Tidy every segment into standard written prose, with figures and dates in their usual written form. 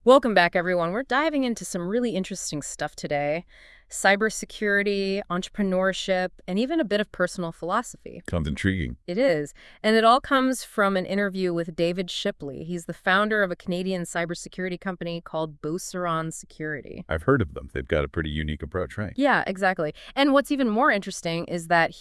Welcome back, everyone. We're diving into some really interesting stuff today. Cybersecurity, entrepreneurship, and even a bit of personal philosophy. Sounds intriguing. It is. And it all comes from an interview with David Shipley. He's the founder of a Canadian cybersecurity company called Beauceron Security. I've heard of them. They've got a pretty unique approach, right? Yeah, exactly. And what's even more interesting is that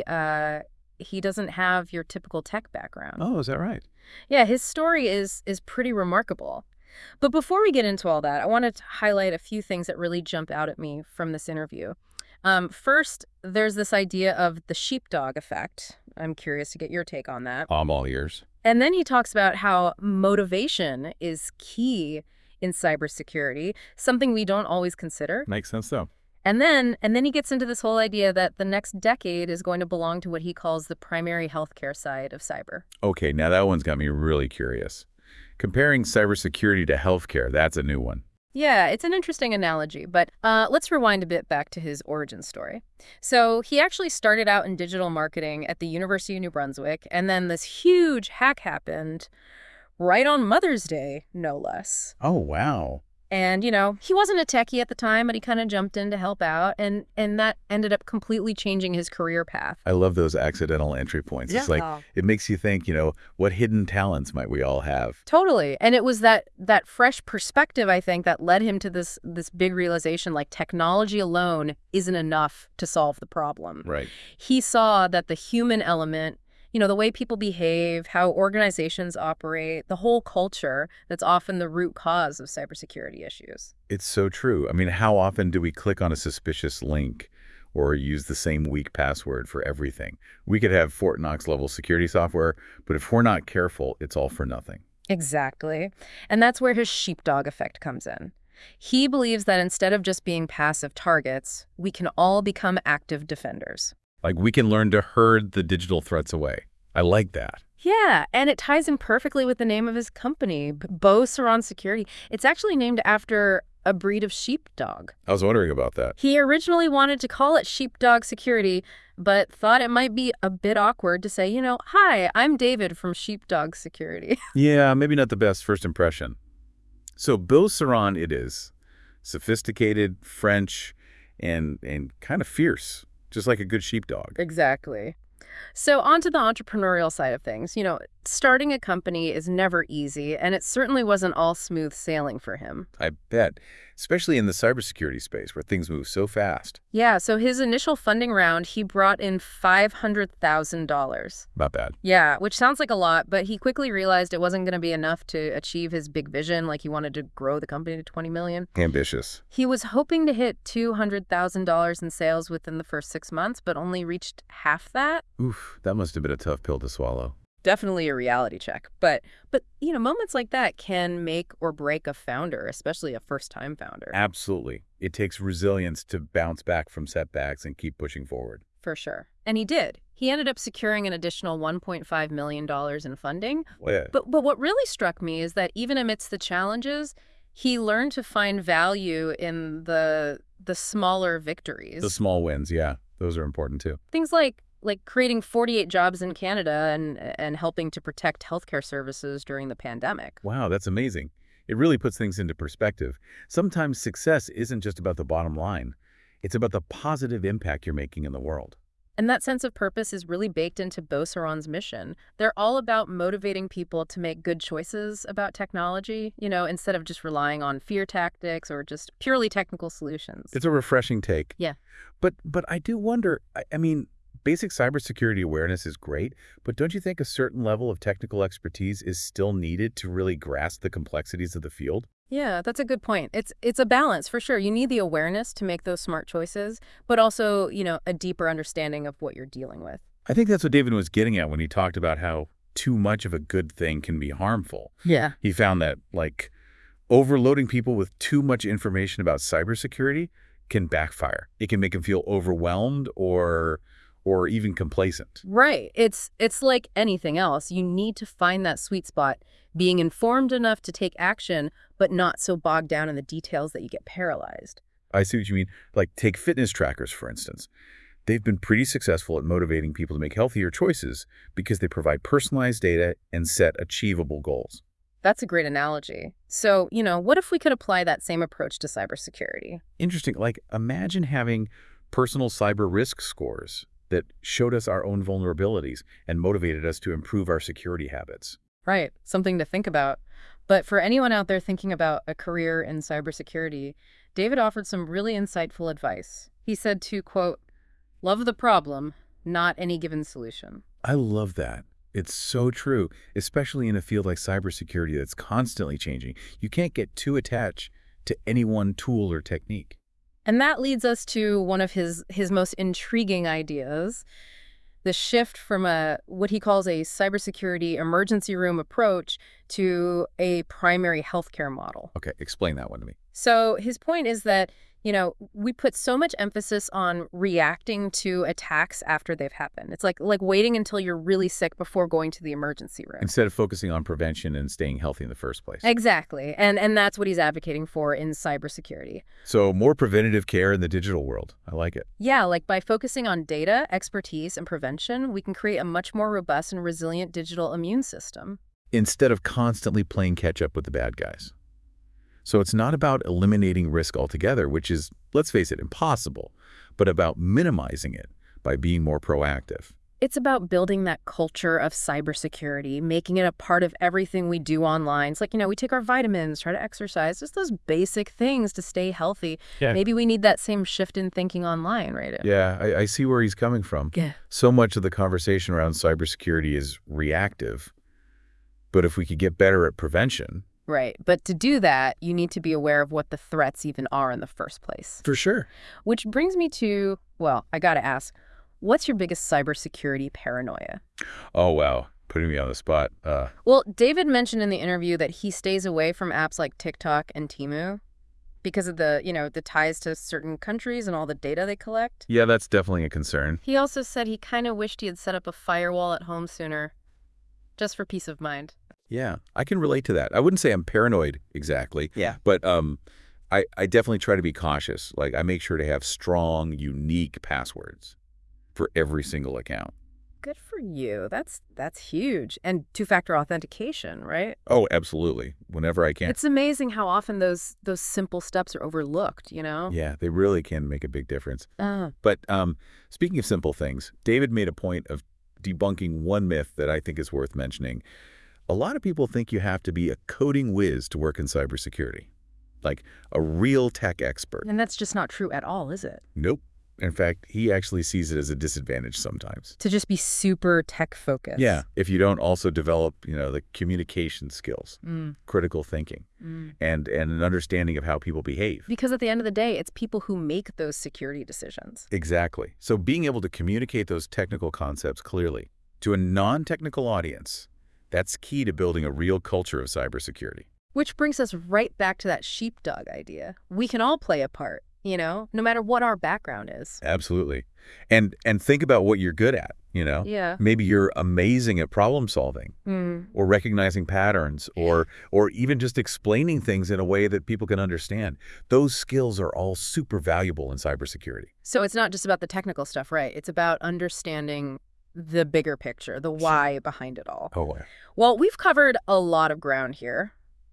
he doesn't have your typical tech background. Oh, is that right? Yeah, his story is pretty remarkable. But before we get into all that, I wanted to highlight a few things that really jump out at me from this interview. First, there's this idea of the sheepdog effect. I'm curious to get your take on that. I'm all ears. And then he talks about how motivation is key in cybersecurity, something we don't always consider. Makes sense, though. And then he gets into this whole idea that the next decade is going to belong to what he calls the primary healthcare side of cyber. Okay, now that one's got me really curious. Comparing cybersecurity to healthcare, that's a new one. Yeah, it's an interesting analogy, but let's rewind a bit back to his origin story. So he actually started out in digital marketing at the University of New Brunswick, and then this huge hack happened right on Mother's Day, no less. Oh, wow. And, he wasn't a techie at the time, but he kind of jumped in to help out, and that ended up completely changing his career path. I love those accidental entry points. It's like, it makes you think, what hidden talents might we all have? Totally. And it was that fresh perspective, I think, that led him to this big realization, like technology alone isn't enough to solve the problem. Right. He saw that the human element, the way people behave, how organizations operate, the whole culture, that's often the root cause of cybersecurity issues. It's so true. I mean, how often do we click on a suspicious link or use the same weak password for everything? We could have Fort Knox level security software, but if we're not careful, it's all for nothing. Exactly. And that's where his sheepdog effect comes in. He believes that instead of just being passive targets, we can all become active defenders. Like we can learn to herd the digital threats away. I like that. Yeah, and it ties in perfectly with the name of his company, Beauceron Security. It's actually named after a breed of sheepdog. I was wondering about that. He originally wanted to call it Sheepdog Security, but thought it might be a bit awkward to say, hi, I'm David from Sheepdog Security. Yeah, maybe not the best first impression. So Beauceron it is. Sophisticated, French, and kind of fierce. Just like a good sheepdog. Exactly. So on to the entrepreneurial side of things. Starting a company is never easy, and it certainly wasn't all smooth sailing for him. I bet. Especially in the cybersecurity space where things move so fast. Yeah, so his initial funding round, he brought in $500,000. Not bad. Yeah, which sounds like a lot, but he quickly realized it wasn't going to be enough to achieve his big vision, like he wanted to grow the company to 20 million. Ambitious. He was hoping to hit $200,000 in sales within the first 6 months, but only reached half that. Oof, that must have been a tough pill to swallow. Definitely a reality check. But moments like that can make or break a founder, especially a first-time founder. Absolutely. It takes resilience to bounce back from setbacks and keep pushing forward. For sure. And he did. He ended up securing an additional $1.5 million in funding. Well, yeah. But what really struck me is that even amidst the challenges, he learned to find value in the smaller victories. The small wins, yeah. Those are important too. Things like creating 48 jobs in Canada and helping to protect healthcare services during the pandemic. Wow, that's amazing. It really puts things into perspective. Sometimes success isn't just about the bottom line. It's about the positive impact you're making in the world. And that sense of purpose is really baked into Beauceron's mission. They're all about motivating people to make good choices about technology, instead of just relying on fear tactics or just purely technical solutions. It's a refreshing take. Yeah. But I do wonder, I mean, basic cybersecurity awareness is great, but don't you think a certain level of technical expertise is still needed to really grasp the complexities of the field? Yeah, that's a good point. It's a balance for sure. You need the awareness to make those smart choices, but also, a deeper understanding of what you're dealing with. I think that's what David was getting at when he talked about how too much of a good thing can be harmful. Yeah. He found that, overloading people with too much information about cybersecurity can backfire. It can make them feel overwhelmed or even complacent. Right. It's like anything else. You need to find that sweet spot, being informed enough to take action, but not so bogged down in the details that you get paralyzed. I see what you mean. Like, take fitness trackers, for instance. They've been pretty successful at motivating people to make healthier choices because they provide personalized data and set achievable goals. That's a great analogy. So, what if we could apply that same approach to cybersecurity? Interesting. Like, imagine having personal cyber risk scores that showed us our own vulnerabilities and motivated us to improve our security habits. Right, something to think about. But for anyone out there thinking about a career in cybersecurity, David offered some really insightful advice. He said to, quote, love the problem, not any given solution. I love that. It's so true, especially in a field like cybersecurity that's constantly changing. You can't get too attached to any one tool or technique. And that leads us to one of his most intriguing ideas, the shift from what he calls a cybersecurity emergency room approach to a primary healthcare model. Okay, explain that one to me. So his point is that, we put so much emphasis on reacting to attacks after they've happened. It's like waiting until you're really sick before going to the emergency room. Instead of focusing on prevention and staying healthy in the first place. Exactly. And that's what he's advocating for in cybersecurity. So more preventative care in the digital world. I like it. Yeah, like by focusing on data, expertise, and prevention, we can create a much more robust and resilient digital immune system. Instead of constantly playing catch up with the bad guys. So it's not about eliminating risk altogether, which is, let's face it, impossible, but about minimizing it by being more proactive. It's about building that culture of cybersecurity, making it a part of everything we do online. It's like, we take our vitamins, try to exercise, just those basic things to stay healthy. Yeah. Maybe we need that same shift in thinking online, right? Yeah, I see where he's coming from. Yeah. So much of the conversation around cybersecurity is reactive, but if we could get better at prevention. Right. But to do that, you need to be aware of what the threats even are in the first place. For sure. Which brings me to, well, I got to ask, what's your biggest cybersecurity paranoia? Oh, wow. Putting me on the spot. Well, David mentioned in the interview that he stays away from apps like TikTok and Temu because of the ties to certain countries and all the data they collect. Yeah, that's definitely a concern. He also said he kind of wished he had set up a firewall at home sooner, just for peace of mind. Yeah, I can relate to that. I wouldn't say I'm paranoid exactly. Yeah. But I definitely try to be cautious. Like, I make sure to have strong, unique passwords for every single account. Good for you. That's huge. And two-factor authentication, right? Oh, absolutely. Whenever I can. It's amazing how often those simple steps are overlooked, Yeah, they really can make a big difference. Uh, But speaking of simple things, David made a point of debunking one myth that I think is worth mentioning. A lot of people think you have to be a coding whiz to work in cybersecurity, like a real tech expert. and that's just not true at all, is it? Nope. In fact, he actually sees it as a disadvantage sometimes. To just be super tech-focused. Yeah, if you don't also develop, the communication skills, Mm, critical thinking, mm. and an understanding of how people behave. Because at the end of the day, it's people who make those security decisions. Exactly. So being able to communicate those technical concepts clearly to a non-technical audience, that's key to building a real culture of cybersecurity. Which brings us right back to that sheepdog idea. We can all play a part, no matter what our background is. Absolutely. And think about what you're good at, Yeah. Maybe you're amazing at problem solving Mm. or recognizing patterns or even just explaining things in a way that people can understand. Those skills are all super valuable in cybersecurity. So it's not just about the technical stuff, right? It's about understanding the bigger picture, the why behind it all. Oh, yeah. Well, we've covered a lot of ground here,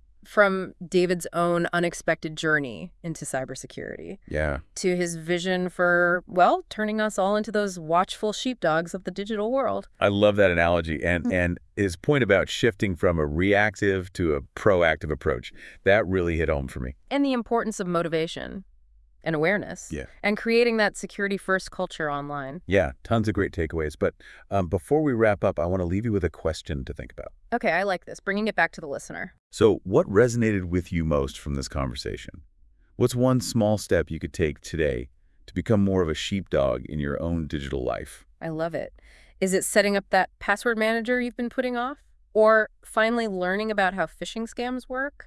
from David's own unexpected journey into cybersecurity Yeah. to his vision for, well, turning us all into those watchful sheepdogs of the digital world. I love that analogy. And his point about shifting from a reactive to a proactive approach, that really hit home for me. And the importance of motivation and awareness. Yeah. And creating that security-first culture online. Yeah, tons of great takeaways. But before we wrap up, I want to leave you with a question to think about. Okay, I like this. Bringing it back to the listener. So what resonated with you most from this conversation? What's one small step you could take today to become more of a sheepdog in your own digital life? I love it. Is it setting up that password manager you've been putting off? Or finally learning about how phishing scams work?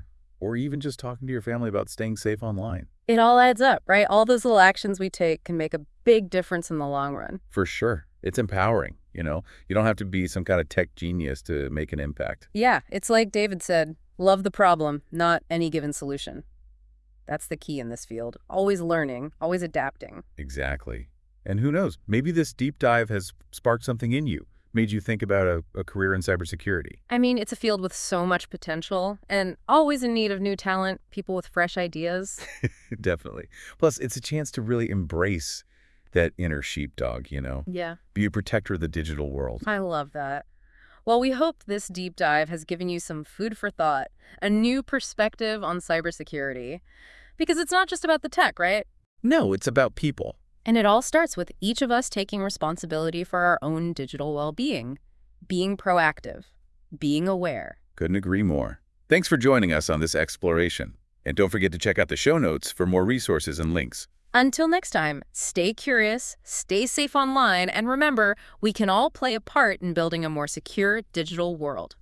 Or even just talking to your family about staying safe online? It all adds up, right? All those little actions we take can make a big difference in the long run. For sure. It's empowering, You don't have to be some kind of tech genius to make an impact. Yeah, it's like David said, love the problem, not any given solution. That's the key in this field. Always learning, always adapting. Exactly. And who knows, maybe this deep dive has sparked something in you. made you think about a career in cybersecurity? I mean, it's a field with so much potential and always in need of new talent, people with fresh ideas. Definitely. Plus, it's a chance to really embrace that inner sheepdog, Yeah, be a protector of the digital world. I love that. Well, we hope this deep dive has given you some food for thought, a new perspective on cybersecurity. Because it's not just about the tech, right? No, it's about people. And it all starts with each of us taking responsibility for our own digital well-being, being proactive, being aware. Couldn't agree more. Thanks for joining us on this exploration. And don't forget to check out the show notes for more resources and links. Until next time, stay curious, stay safe online, and remember, we can all play a part in building a more secure digital world.